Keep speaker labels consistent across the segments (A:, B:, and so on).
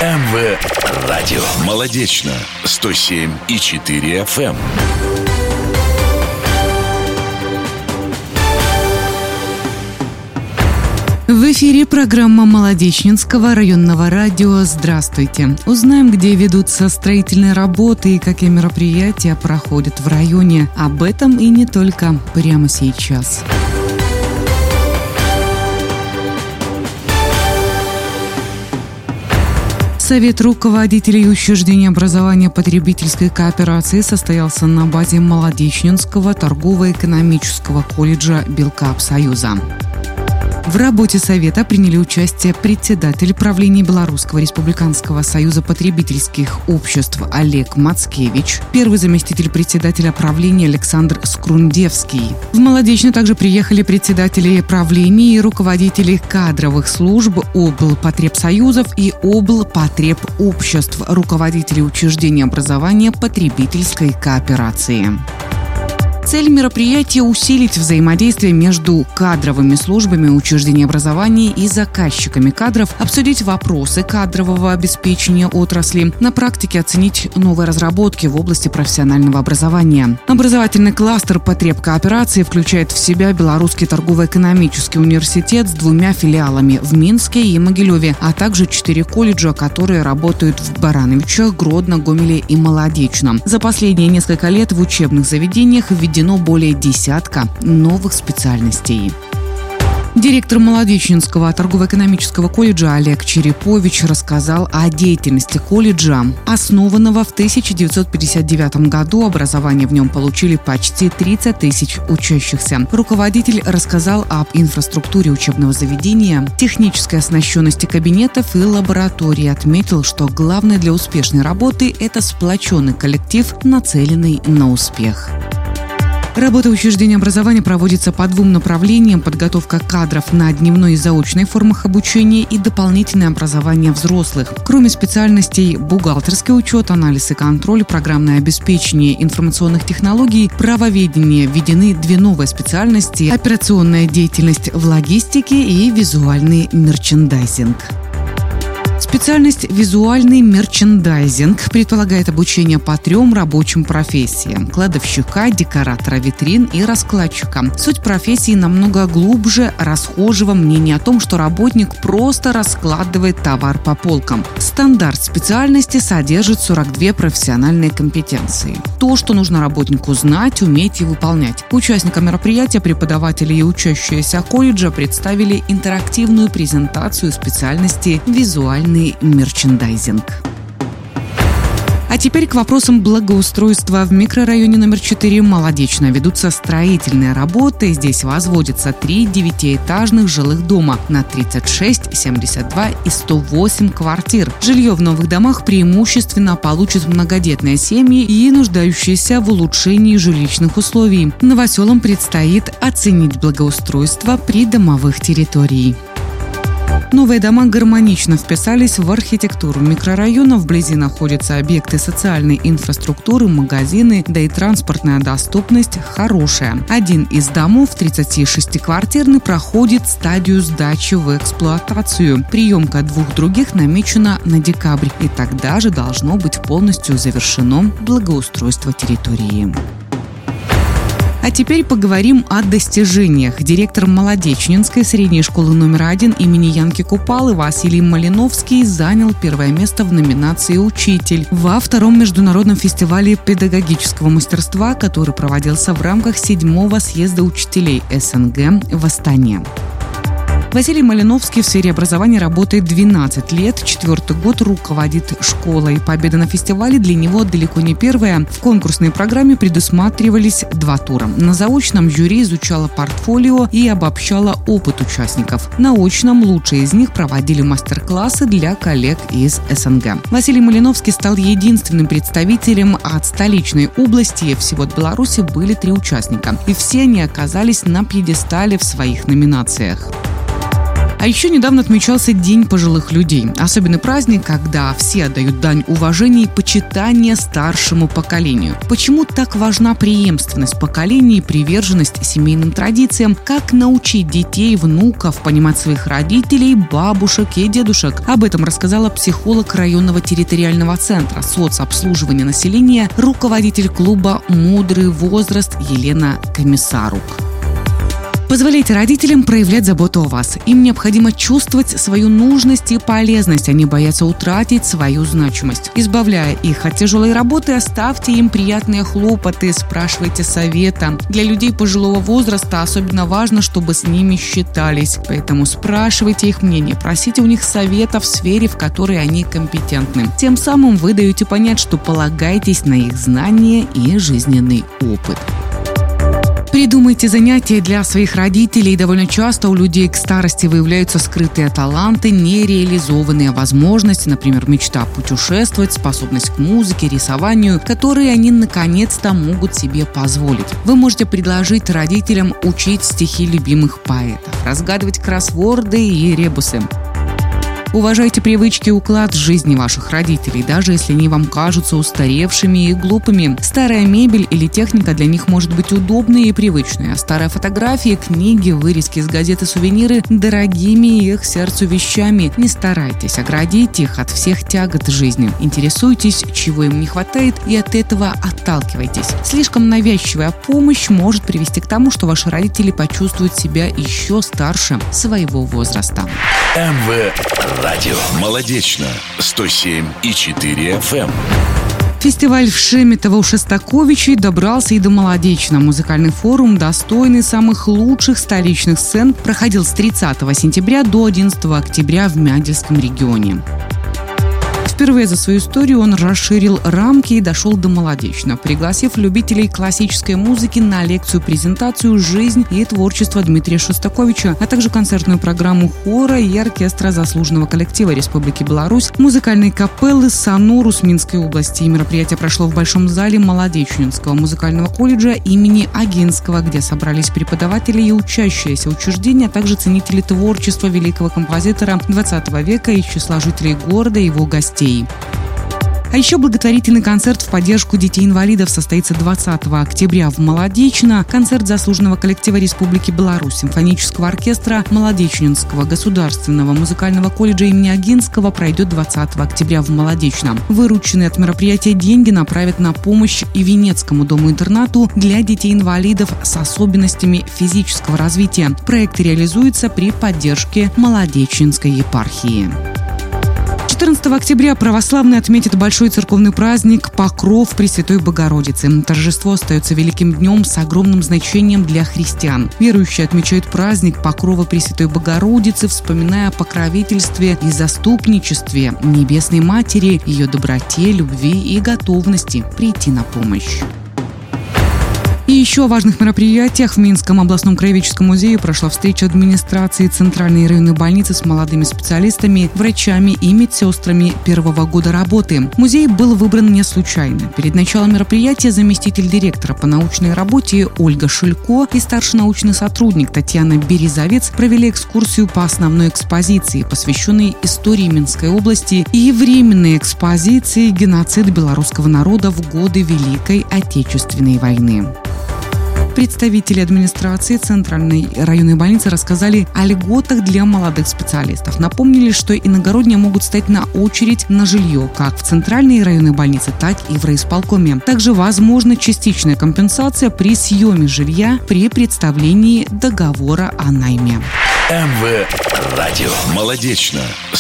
A: МВ Радио. Молодечно. 107,4 FM.
B: В эфире программа Молодечнинского районного радио. Здравствуйте. Узнаем, где ведутся строительные работы и какие мероприятия проходят в районе. Об этом и не только прямо сейчас. Совет руководителей учреждений образования потребительской кооперации состоялся на базе Молодечнинского торгово-экономического колледжа Белкапсоюза. В работе Совета приняли участие председатель правления Белорусского республиканского союза потребительских обществ Олег Мацкевич, первый заместитель председателя правления Александр Скрундевский. В Молодечно также приехали председатели правлений и руководители кадровых служб облпотребсоюзов и облпотребобществ, руководители учреждений образования потребительской кооперации. Цель мероприятия – усилить взаимодействие между кадровыми службами учреждений образования и заказчиками кадров, обсудить вопросы кадрового обеспечения отрасли, на практике оценить новые разработки в области профессионального образования. Образовательный кластер потребкооперации включает в себя Белорусский торгово-экономический университет с 2 филиалами в Минске и Могилеве, а также 4 колледжа, которые работают в Барановичах, Гродно, Гомеле и Молодечно. За последние несколько лет в учебных заведениях введено более десятка новых специальностей. Директор Молодечнинского торгово-экономического колледжа Олег Черепович рассказал о деятельности колледжа. Основанного в 1959 году, образование в нем получили почти 30 тысяч учащихся. Руководитель рассказал об инфраструктуре учебного заведения, технической оснащенности кабинетов и лабораторий. Отметил, что главное для успешной работы – это сплоченный коллектив, нацеленный на успех. Работа учреждения образования проводится по 2 направлениям: подготовка кадров на дневной и заочной формах обучения и дополнительное образование взрослых. Кроме специальностей бухгалтерский учет, анализ и контроль, программное обеспечение информационных технологий, правоведение, введены 2 новые специальности: операционная деятельность в логистике и визуальный мерчендайзинг. Специальность «Визуальный мерчендайзинг» предполагает обучение по 3 рабочим профессиям: кладовщика, декоратора витрин и раскладчика. Суть профессии намного глубже расхожего мнения о том, что работник просто раскладывает товар по полкам. Стандарт специальности содержит 42 профессиональные компетенции. То, что нужно работнику знать, уметь и выполнять. Участникам мероприятия преподаватели и учащиеся колледжа представили интерактивную презентацию специальности «Визуальный мерчендайзинг». А теперь к вопросам благоустройства. В микрорайоне номер 4 Молодечно ведутся строительные работы. Здесь возводятся 3 9-этажных жилых дома на 36, 72 и 108 квартир. Жилье в новых домах преимущественно получат многодетные семьи и нуждающиеся в улучшении жилищных условий. Новоселам предстоит оценить благоустройство придомовых территорий. Новые дома гармонично вписались в архитектуру микрорайона. Вблизи находятся объекты социальной инфраструктуры, магазины, да и транспортная доступность хорошая. Один из домов, 36-квартирный, проходит стадию сдачи в эксплуатацию. Приемка 2 других намечена на декабрь, и тогда же должно быть полностью завершено благоустройство территории. А теперь поговорим о достижениях. Директор Молодечнинской средней школы номер 1 имени Янки Купалы Василий Малиновский занял 1 место в номинации «Учитель» во 2-м международном фестивале педагогического мастерства, который проводился в рамках 7-го съезда учителей СНГ в Астане. Василий Малиновский в сфере образования работает 12 лет, 4-й год руководит школой. Победа на фестивале для него далеко не первая. В конкурсной программе предусматривались 2 тура. На заочном жюри изучало портфолио и обобщало опыт участников. На очном лучшие из них проводили мастер-классы для коллег из СНГ. Василий Малиновский стал единственным представителем от столичной области. Всего от Беларуси были 3 участника, и все они оказались на пьедестале в своих номинациях. А еще недавно отмечался День пожилых людей. Особенный праздник, когда все отдают дань уважения и почитания старшему поколению. Почему так важна преемственность поколений и приверженность семейным традициям? Как научить детей, внуков понимать своих родителей, бабушек и дедушек? Об этом рассказала психолог районного территориального центра соцобслуживания населения, руководитель клуба «Мудрый возраст» Елена Комиссарук. Позволяйте родителям проявлять заботу о вас. Им необходимо чувствовать свою нужность и полезность, а не бояться утратить свою значимость. Избавляя их от тяжелой работы, оставьте им приятные хлопоты, спрашивайте совета. Для людей пожилого возраста особенно важно, чтобы с ними считались. Поэтому спрашивайте их мнение, просите у них совета в сфере, в которой они компетентны. Тем самым вы даете понять, что полагаетесь на их знания и жизненный опыт. Придумайте занятия для своих родителей. Довольно часто у людей к старости выявляются скрытые таланты, нереализованные возможности, например, мечта путешествовать, способность к музыке, рисованию, которые они наконец-то могут себе позволить. Вы можете предложить родителям учить стихи любимых поэтов, разгадывать кроссворды и ребусы. Уважайте привычки и уклад жизни ваших родителей, даже если они вам кажутся устаревшими и глупыми. Старая мебель или техника для них может быть удобной и привычной, а старые фотографии, книги, вырезки из газет и сувениры – дорогими их сердцу вещами. Не старайтесь оградить их от всех тягот жизни. Интересуйтесь, чего им не хватает, и от этого отталкивайтесь. Слишком навязчивая помощь может привести к тому, что ваши родители почувствуют себя еще старше своего возраста.
A: Радио «Молодечно» 107,4 FM.
B: Фестиваль в Шеметово у Шостаковичей добрался и до Молодечно. Музыкальный форум, достойный самых лучших столичных сцен, проходил с 30 сентября до 11 октября в Мядельском регионе. Впервые за свою историю он расширил рамки и дошел до Молодечно, пригласив любителей классической музыки на лекцию-презентацию «Жизнь и творчество» Дмитрия Шостаковича, а также концертную программу хора и оркестра заслуженного коллектива Республики Беларусь, музыкальной капеллы «Сонорус» Минской области. Мероприятие прошло в Большом зале Молодечнинского музыкального колледжа имени Агинского, где собрались преподаватели и учащиеся учреждения, а также ценители творчества великого композитора XX века из числа жителей города и его гостей. А еще благотворительный концерт в поддержку детей-инвалидов состоится 20 октября в Молодечно. Концерт заслуженного коллектива Республики Беларусь, симфонического оркестра Молодечнинского государственного музыкального колледжа имени Агинского пройдет 20 октября в Молодечно. Вырученные от мероприятия деньги направят на помощь и Венецкому дому-интернату для детей-инвалидов с особенностями физического развития. Проект реализуется при поддержке Молодечнинской епархии. 14 октября православные отметят большой церковный праздник Покров Пресвятой Богородицы. Торжество остается великим днем с огромным значением для христиан. Верующие отмечают праздник Покрова Пресвятой Богородицы, вспоминая о покровительстве и заступничестве Небесной Матери, ее доброте, любви и готовности прийти на помощь. И еще о важных мероприятиях. В Минском областном краеведческом музее прошла встреча администрации Центральной районной больницы с молодыми специалистами, врачами и медсестрами первого года работы. Музей был выбран не случайно. Перед началом мероприятия заместитель директора по научной работе Ольга Шилько и старший научный сотрудник Татьяна Березовец провели экскурсию по основной экспозиции, посвященной истории Минской области, и временной экспозиции «Геноцид белорусского народа в годы Великой Отечественной войны». Представители администрации Центральной районной больницы рассказали о льготах для молодых специалистов. Напомнили, что иногородние могут стать на очередь на жилье как в Центральной районной больнице, так и в райисполкоме. Также возможна частичная компенсация при съеме жилья при представлении договора о найме.
A: Радио «Молодечно»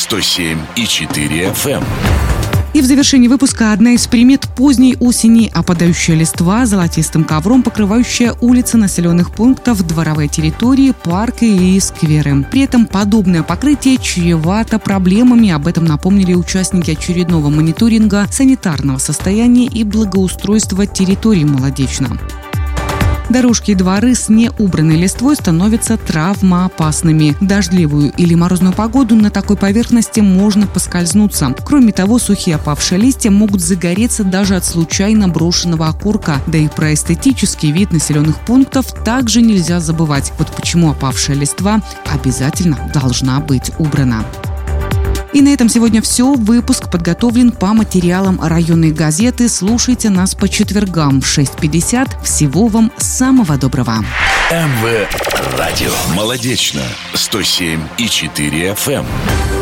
A: 107,4 FM.
B: И в завершении выпуска одна из примет поздней осени – опадающая листва золотистым ковром, покрывающая улицы населенных пунктов, дворовые территории, парки и скверы. При этом подобное покрытие чревато проблемами. Об этом напомнили участники очередного мониторинга санитарного состояния и благоустройства территории Молодечно. Дорожки и дворы с неубранной листвой становятся травмоопасными. В дождливую или морозную погоду на такой поверхности можно поскользнуться. Кроме того, сухие опавшие листья могут загореться даже от случайно брошенного окурка. Да и про эстетический вид населенных пунктов также нельзя забывать. Вот почему опавшая листва обязательно должна быть убрана. И на этом сегодня все. Выпуск подготовлен по материалам районной газеты. Слушайте нас по четвергам в 6:50. Всего вам самого доброго.
A: МВ Радио. Молодечно. 107,4 FM.